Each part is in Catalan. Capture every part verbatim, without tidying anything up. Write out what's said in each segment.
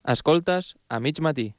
Escoltes a mig matí.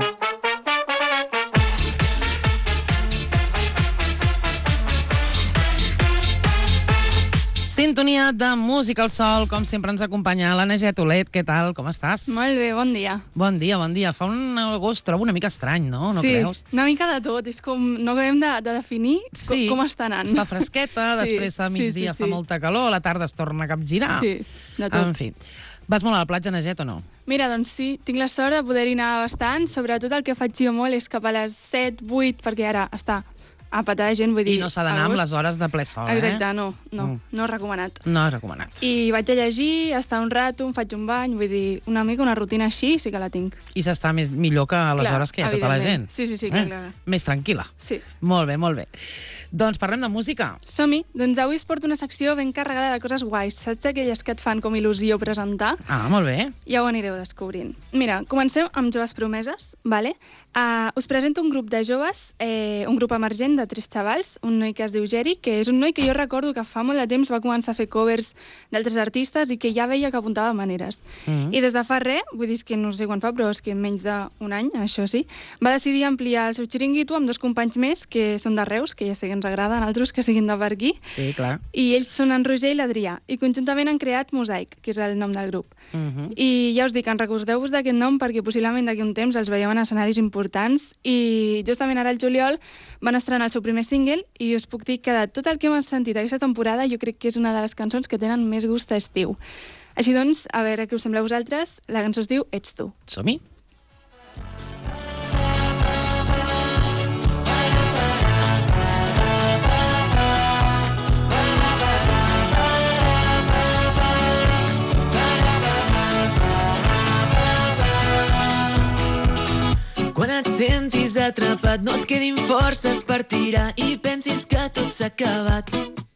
Sintonia de Música al Sol, com sempre ens acompanya la Naget Olet. Què tal, com estàs? Molt bé, bon dia. Bon dia, bon dia. Fa un agost, trobo una mica estrany, no? No sí, creus? Una mica de tot. És com, no acabem de, de definir sí. com, com està anant. Fa fresqueta, sí, després a migdia sí, sí, sí. fa molta calor, a la tarda es torna a capgirar. Sí, de tot. En fi. Vas molt a la platja, Naget, o no? Mira, doncs sí, tinc la sort de poder-hi anar bastant. Sobretot el que faig jo molt és cap a les set, vuit, perquè ara està a petar de gent, vull dir... I no s'ha d'anar amb les hores de ple sol, eh? Exacte, no, no, mm. no recomanat. No és recomanat. I vaig a llegir, estar un rato, em faig un bany, vull dir, una mica una rutina així sí que la tinc. I s'està més, millor que a les clar, hores que hi ha tota la gent. Sí, sí, sí, clar, eh? clar. Més tranquil·la. Sí. Molt bé, molt bé. Doncs parlem de música. Som-hi. Doncs avui es porta una secció ben carregada de coses guais. Saps aquelles que et fan com il·lusió presentar? Ah, molt bé. Ja ho anireu descobrint. Mira, comencem amb Joves Promeses, vale? Uh, us presento un grup de joves, eh, un grup emergent de tres xavals, un noi que es diu Geri, que és un noi que jo recordo que fa molt de temps va començar a fer covers d'altres artistes i que ja veia que apuntava maneres. Mm-hmm. I des de fa res, vull dir que no sé quan fa, però és que en menys d'un any, això sí, va decidir ampliar el seu xiringuito amb dos companys més que són de Reus, que ja sé que ens agraden, altres que siguin de per aquí. Sí, clar. I ells són en Roger i l'Adrià, i conjuntament han creat Mosaic, que és el nom del grup. Mm-hmm. I ja us dic, en recordeu-vos d'aquest nom perquè possiblement d'aquí un temps els veieu en escenaris importants i justament ara al juliol van estrenar el seu primer single i us puc dir que de tot el que hem sentit aquesta temporada jo crec que és una de les cançons que tenen més gust a estiu. Així doncs, a veure què us sembla a vosaltres, la cançó es diu Ets tu. Som-hi. Quan et sentis atrapat, no et quedin forces per tirar i pensis que tot s'ha acabat.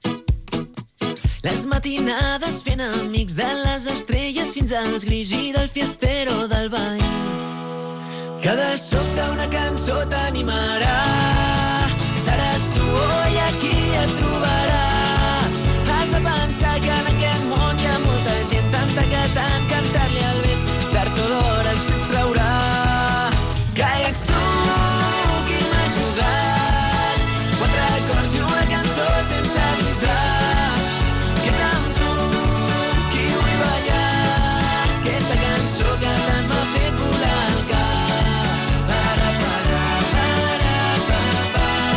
Les matinades fent amics de les estrelles fins als grills i del fiestero del ball. Que de sobte una cançó t'animarà. Seràs tu oi a qui et trobarà. Has de pensar que en aquest món hi ha molta gent, tanta que tant cantar-li al vent, tard o d'hora els fruits traurà. Que ets tu qui m'ha ajudat, quatre acords i una cançó sense avisar, que és amb tu qui vull ballar, aquesta cançó que tant m'ha fet volar el cap. Para, para, para, para,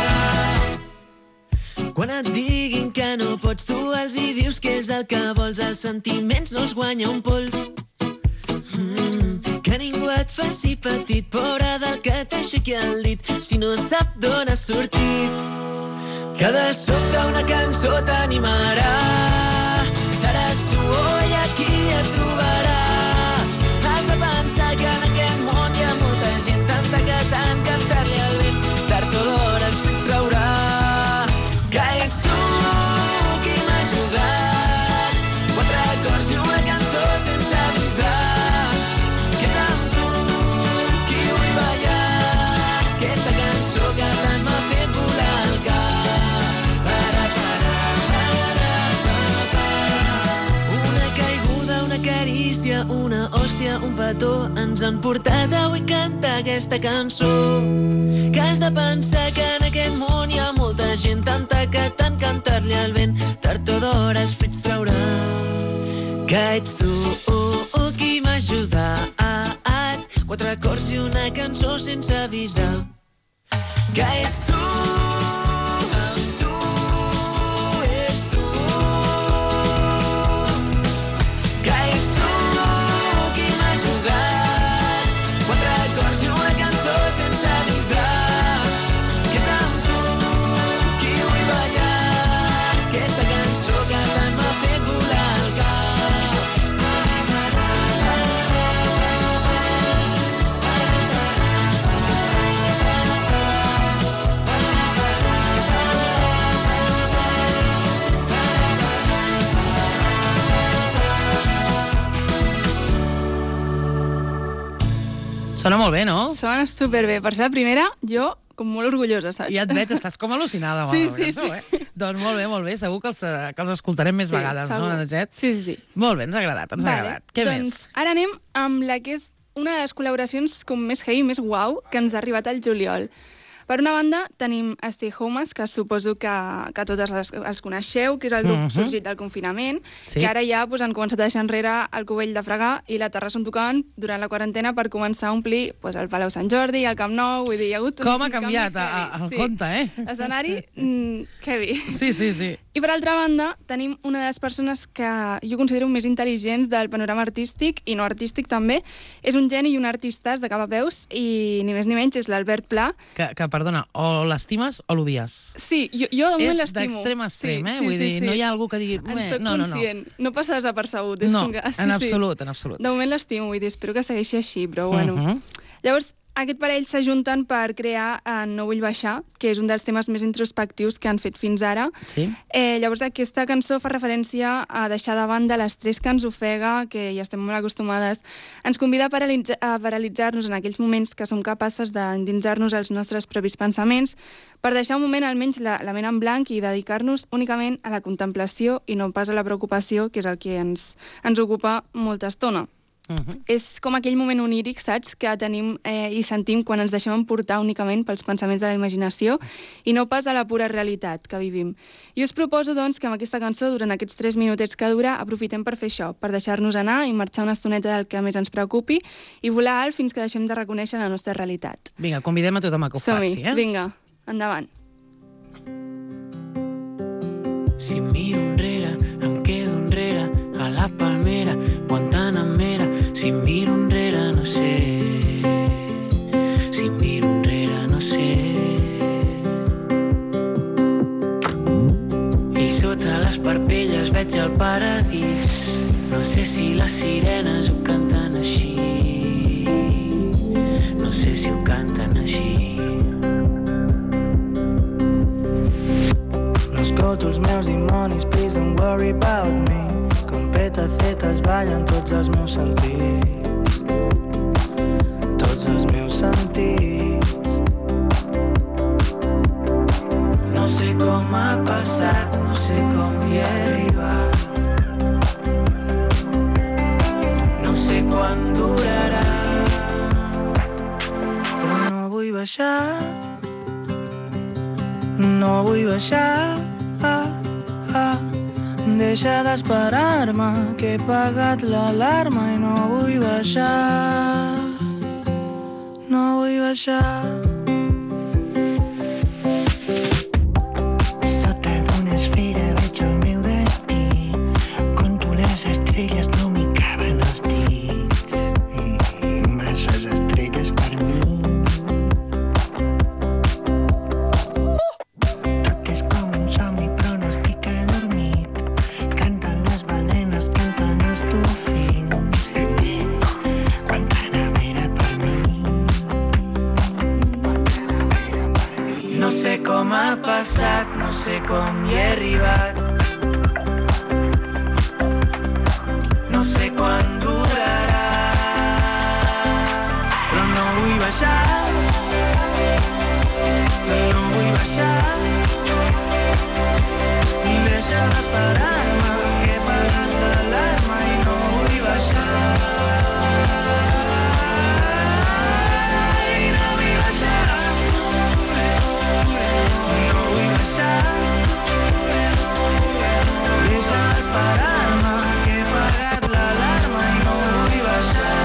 para. Quan et diguin que no pots, tu els hi dius que és el que vols, els sentiments no els guanya un pols. Mm, que ningú et faci petit, pobra del que t'aixequi el dit, si no sap d'on has sortit. Que de sobte una cançó t'animarà. Seràs tu oi a qui et trobarà. Has de pensar que en aquest món hi ha molta gent, tanta que tant cantar-li al vent, tard o d'hora els fruits traurà. Que ets tu qui m'ha ajudat, quatre acords i una cançó sense avisar. Una hòstia, un petó, ens han portat avui a cantar aquesta cançó. Que has de pensar que en aquest món hi ha molta gent, tanta que tant cantar-li al vent, tard o d'hora els fruits traurà. Que ets tu, oh, oh, qui m'ha ajudat, quatre acords i una cançó sense avisar. Que ets tu, Sona molt bé, no? Sona superbé. Per ser la primera, jo com molt orgullosa, saps? Ja et veig, estàs com al·lucinada. Sí, sí, sí. Eh? Doncs molt bé, molt bé. Segur que els, que els escoltarem més sí, vegades, segur. no, Naget? Sí, sí, sí. Molt bé, ens ha agradat, ens vale. ha agradat. Què doncs, més? Ara anem amb la que és una de les col·laboracions com més heavy, més guau, que ens ha arribat al juliol. Per una banda, tenim Stay Homes, que suposo que, que totes les, els coneixeu, que és el grup uh -huh. sorgit del confinament, sí. que ara ja pues, han començat a deixar enrere el Cubell de Fregar i la Terrassa on tocaven durant la quarantena per començar a omplir pues, el Palau Sant Jordi, el Camp Nou, vull dir, hi ha hagut... Com ha canviat el sí. compte, eh? Escenari, mm, heavy. Sí, sí, sí. I per altra banda, tenim una de les persones que jo considero més intel·ligents del panorama artístic, i no artístic també. És un geni i un artistàs de cap a peus, i ni més ni menys és l'Albert Pla. Que, que perdona, o l'estimes o l'odies. Sí, jo, jo de moment l'estimo. És d'extrem a extrem, sí, eh? Sí, Vull sí, dir, sí. no hi ha algú que digui... En soc no, no, conscient, no. no passa desapercebut. És no, com que, sí, en absolut, sí. en absolut. De moment l'estimo, vull dir, espero que segueixi així, però bueno. Uh -huh. Llavors, aquest parell s'ajunten per crear eh, No vull baixar, que és un dels temes més introspectius que han fet fins ara. Sí. Eh, llavors, aquesta cançó fa referència a deixar de banda l'estrès que ens ofega, que ja estem molt acostumades. Ens convida a, paralitza a paralitzar-nos en aquells moments que som capaces d'endinsar-nos als nostres propis pensaments, per deixar un moment almenys la, la ment en blanc i dedicar-nos únicament a la contemplació i no pas a la preocupació, que és el que ens, ens ocupa molta estona. Uh -huh. És com aquell moment oníric, saps?, que tenim eh, i sentim quan ens deixem emportar únicament pels pensaments de la imaginació i no pas a la pura realitat que vivim. I us proposo, doncs, que amb aquesta cançó, durant aquests tres minutets que dura, aprofitem per fer això, per deixar-nos anar i marxar una estoneta del que més ens preocupi i volar alt fins que deixem de reconèixer la nostra realitat. Vinga, convidem a tothom a que ho faci, eh? Vinga, endavant. Si miro enrere, em quedo enrere, a la palmera, Guantanamera. Si miro enrere no sé, si miro enrere no sé. I sota les parpelles veig el paradís. No sé si les sirenes ho canten així, no sé si ho canten així. No escolto els meus dimonis, please don't worry about me. Com petacetes ballen tots els meus sentits, tots els meus sentits. No sé com ha passat, no sé com hi he arribat, no sé quan durarà, però no vull baixar, no vull baixar. Ah, ah. Deixa d'esperar-me, que he pagat l'alarma i no vull baixar, no vull baixar. Sota d'una esfera veig el meu destí, conto les estrelles, no m'hi caben els dits, i masses estrelles per mi. Tot és com un somni però no estic adormit. Canten les balenes, canten els dofins. Guantanamera per mi. Guantanamera per mi. no sé com ha passat, no sé com hi he arribat, no sé quan durarà, però no vull baixar, no vull baixar. Deixa d'esperar-me, que he pagat l'alarma i no vull baixar. I no vull baixar, no vull baixar. Deixa d'esperar-me, que he pagat l'alarma i no vull baixar.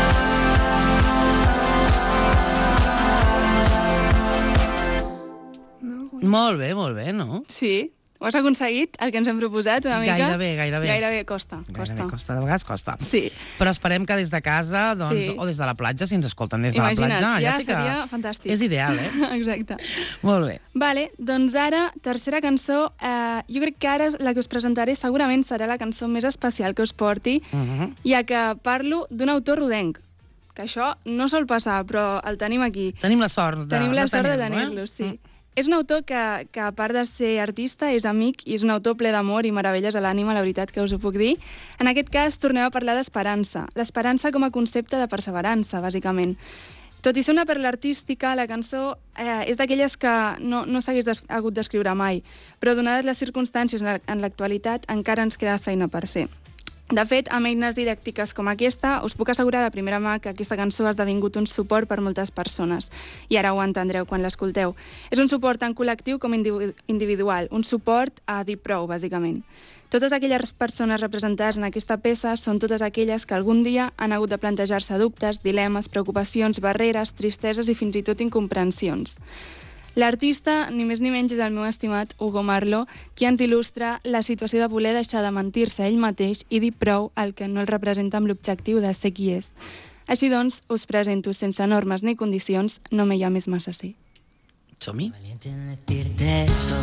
Molt bé, molt bé, no? Sí, ho has aconseguit, el que ens hem proposat, una mica? Gairebé, gairebé. Gairebé, costa, costa. Gairebé costa, de vegades costa. Sí. Però esperem que des de casa, doncs, Sí. o des de la platja, si ens escolten des de Imagina't, la platja, ja sí que seria fantàstic. és ideal, eh? Exacte. Molt bé. Vale, doncs ara, tercera cançó. Eh, jo crec que ara la que us presentaré segurament serà la cançó més especial que us porti, Uh -huh. ja que parlo d'un autor rodenc, que això no sol passar, però el tenim aquí. Tenim la sort de, Tenim la de sort de tenir-lo, tenir-lo, eh? sí. Mm. És un autor que, que, a part de ser artista, és amic i és un autor ple d'amor i meravelles a l'ànima, la veritat que us ho puc dir. En aquest cas, tornem a parlar d'esperança. L'esperança com a concepte de perseverança, bàsicament. Tot i ser una perla artística, la cançó eh, és d'aquelles que no, no s'hagués hagut d'escriure mai, però donades les circumstàncies en l'actualitat encara ens queda feina per fer. De fet, amb eines didàctiques com aquesta, us puc assegurar de primera mà que aquesta cançó ha esdevingut un suport per moltes persones. I ara ho entendreu quan l'escolteu. És un suport tant col·lectiu com individual, un suport a dir prou, bàsicament. Totes aquelles persones representades en aquesta peça són totes aquelles que algun dia han hagut de plantejar-se dubtes, dilemes, preocupacions, barreres, tristeses i fins i tot incomprensions. L'artista, ni més ni menys, és el meu estimat Hugo Marlo, qui ens il·lustra la situació de voler deixar de mentir-se ell mateix i dir prou al que no el representa amb l'objectiu de ser qui és. Així doncs, us presento sense normes ni condicions, No me llames más así. Som-hi? Valiente en decirte esto.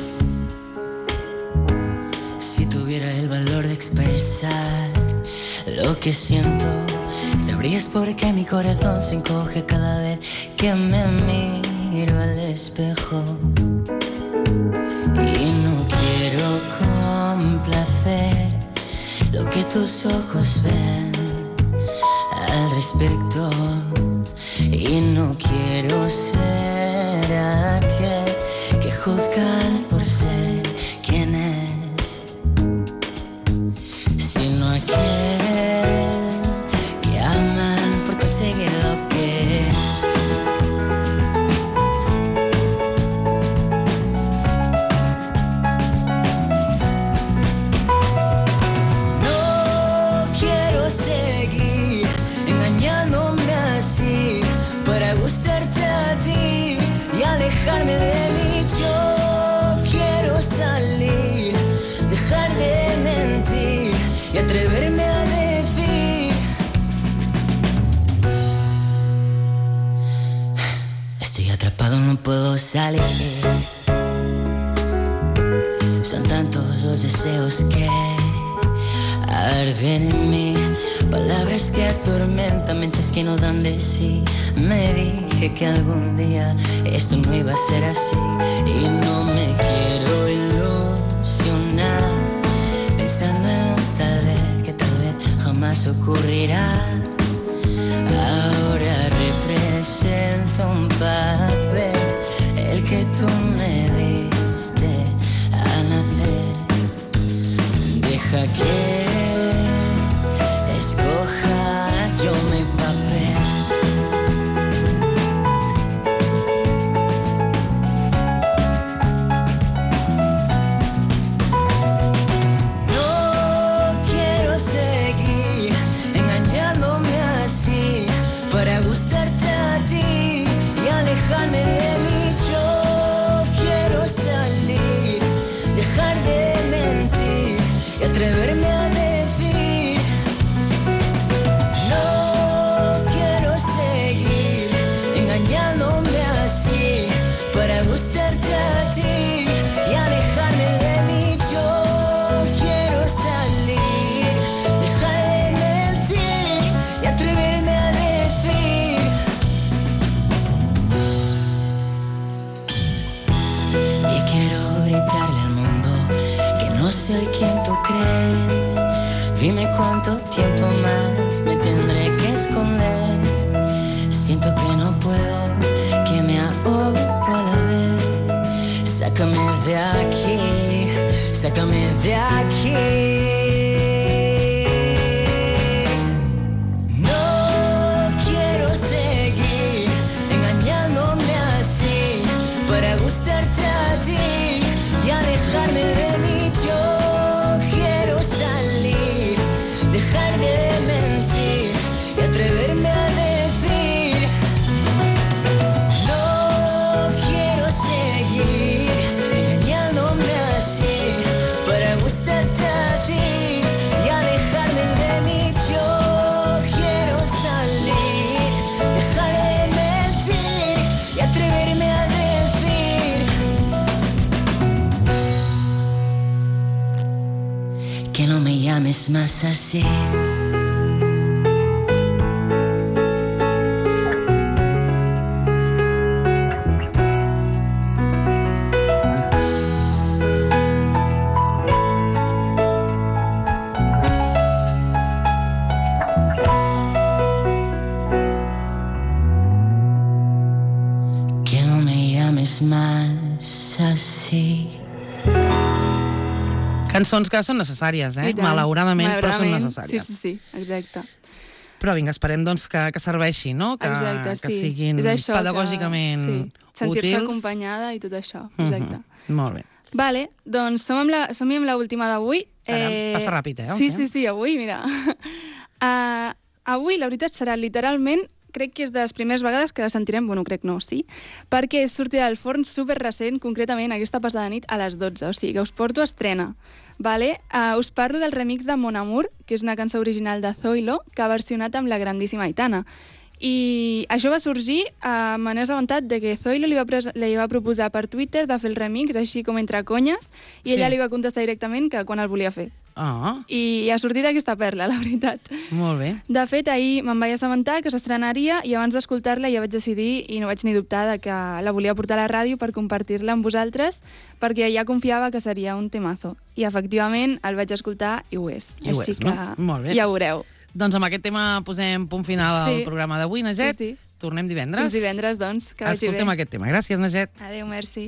Si tuviera el valor de expresar lo que siento, sabrías por qué mi corazón se encoge cada vez que me miro al espejo. Y no quiero complacer lo que tus ojos ven al respecto. Y no quiero ser aquel que juzgan por ser quien es, sino aquel que aman por conseguir lo que es. No quiero seguir engañándome así para gustarte a ti y alejarme de mí. Yo quiero salir, dejar de mentir y atreverme a decir: estoy atrapado, no puedo salir. Son tantos los deseos que arden en mí, palabras que atormentan, mentes que no dan de sí. Me dije que algún día esto no iba a ser así y no me quiero ilusionar pensando en un tal vez que tal vez jamás ocurrirá. Ahora represento un papel, el que tú me diste a nacer. Deja que escoja yo mi papel. No quiero seguir engañándome así para gustarte a ti y alejarme de mí. Yo quiero salir, dejar de mentir y atreverme a decir: no quiero seguir engañándome así para gustarte a ti y alejarme de mí. Yo quiero salir, dejar de mentir y atreverme a decir: y quiero gritarle al mundo que no soy quien tú crees. Dime cuánto tiempo más me tendré que esconder. Siento que no puedo, que me ahogo a la vez. Sácame de aquí, sácame de aquí. No quiero seguir engañándome así para gustarte a ti y alejarme de mí. Yo quiero salir, dejar de mentir y atreverme a decir: no quiero seguir engañándome así para gustarte a ti y alejarme de mí. Yo quiero salir, dejar de mentir y atreverme a decir que no me llames más así. Que no me llames más así. Cançons que són necessàries, eh? I tant. Malauradament, però són Malauradament. necessàries. Sí, sí, sí, exacte. Però vinga, esperem doncs, que, que serveixi, no? Que, Exacte, que sí. siguin És això, pedagògicament que, sí. Sentir-se útils. acompanyada i tot això, exacte. Uh -huh. Molt bé. Vale, doncs som amb la, som amb l'última d'avui. Caram, passa ràpid, eh, el Sí, temps. sí, sí, avui, mira. uh, avui, la veritat, serà literalment, crec que és de les primeres vegades que la sentirem, bueno, crec no, sí, perquè és sortida del forn super recent, concretament aquesta passada nit a les dotze, o sigui que us porto estrena. Vale? Uh, us parlo del remix de Mon Amour, que és una cançó original de Zoilo, que ha versionat amb la grandíssima Aitana. I això va sorgir, uh, me n'he assabentat de que Zoilo li va, li va proposar per Twitter de fer el remix, així com entre conyes, i Sí. ella li va contestar directament que quan el volia fer. Ah, I ha sortit aquesta perla, la veritat. molt bé. De fet, ahir me'n vaig assabentar que s'estrenaria i abans d'escoltar-la ja vaig decidir, i no vaig ni dubtar, de que la volia portar a la ràdio per compartir-la amb vosaltres, perquè ja confiava que seria un temazo. I efectivament el vaig escoltar i ho és. I ho Així és, que no? Molt bé. ja ho veureu. Doncs amb aquest tema posem punt final al Sí. programa d'avui, Naget. Sí, sí. Tornem divendres. Fins divendres, doncs, que vagi bé. Escoltem aquest tema. Gràcies, Naget. Adéu, merci.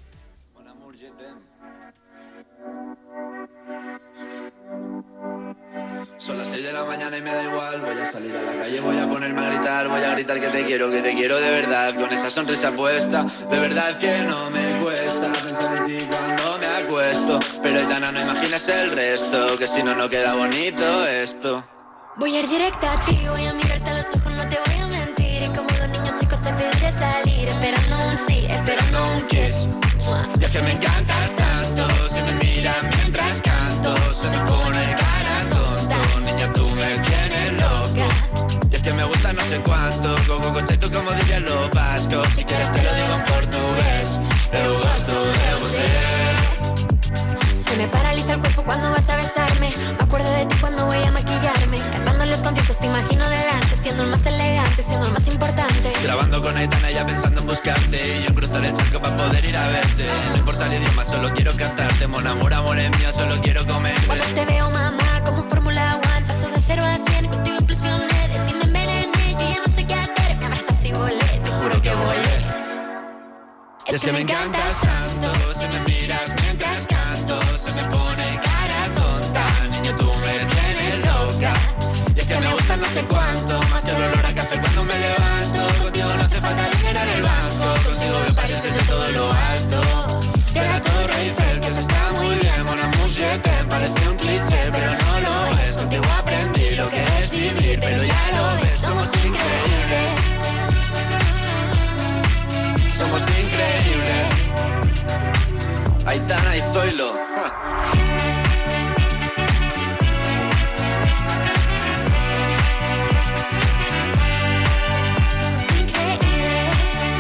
Son las seis de la mañana y me da igual. Voy a salir a la calle, voy a ponerme a gritar. Voy a gritar que te quiero, que te quiero de verdad. Con esa sonrisa puesta, de verdad que no me cuesta pensar en ti cuando me acuesto. Pero Aitana, no imaginas el resto, que si no, no queda bonito esto. Voy a ir directa a ti, voy a mirarte a los ojos, no te voy a mentir. Y como los niños chicos te pediré salir, esperando un sí, esperando un kiss. Y es que me encantas tanto, si me miras mientras canto, se me pone cara tonta. Niña, tú me tienes loco. Y es que me gusta no sé cuánto, coco conceito como dirían los vascos. Si quieres te lo digo en portugués, eu gosto de você. Se me paraliza el cuerpo cuando vas a besarme. Me acuerdo de ti cuando voy a maquillarme. Cantando en los conciertos te imagino delante, siendo el más elegante, siendo el más importante. Grabando con Aitana ya pensando en buscarte, y yo en cruzar el charco para poder ir a verte. No importa el idioma, solo quiero cantarte. Mon amor, amor es mío, solo quiero comerte. Cuando te veo, mamá, como Fórmula One, paso de cero a cien, contigo implosioné. De ti me envenené, yo ya no sé qué hacer. Me abrazaste y volé, te juro que volé. Y es que me encantas tanto, si me miras mientras canto, se me pone cara tonta. Niño, tú me tienes loca. Y es que me gusta no sé cuánto, más que el olor a café cuando me levanto. Contigo no hace falta dinero en el banco, contigo me París desde todo lo alto. De la Torre Eiffel, que eso está muy bien. Mon amour, je t'aime, parece un cliché, pero no lo es. Contigo aprendí lo que es vivir, pero ya lo ves, somos increíbles. Somos increíbles. Aitana y Zoilo. Ja. Somos increíbles.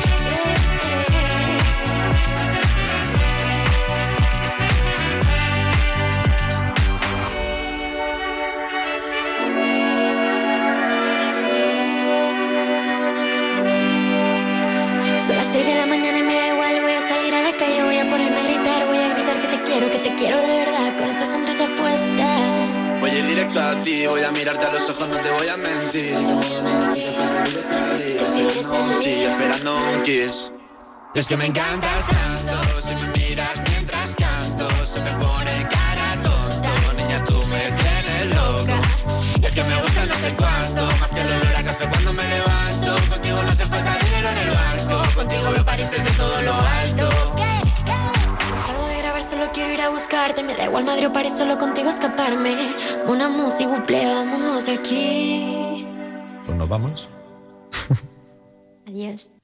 Son las seis de la mañana y me da igual. Voy a salir a la calle, voy a ponerme a gritar. Voy a gritar que te quiero, que te quiero de verdad. Con esa sonrisa puesta. Voy a ir directo a ti, voy a mirarte a los ojos, no te voy a mentir. No te voy a mentir. Te pediré salir. Sí, esperando un kiss. Y es que me encantas tanto, si me miras mientras canto, se me pone cara tonta. Niña, tú me tienes loco. Y es que me gusta no sé cuánto, más que el olor a café cuando me levanto. Contigo no hace falta dinero en el banco, contigo veo París desde todo lo alto. Salgo de grabar, solo quiero ir a buscarte. Me da igual Madrid o París, solo contigo escaparme. Una música, buple, vámonos de aquí. Pues nos vamos. Adiós.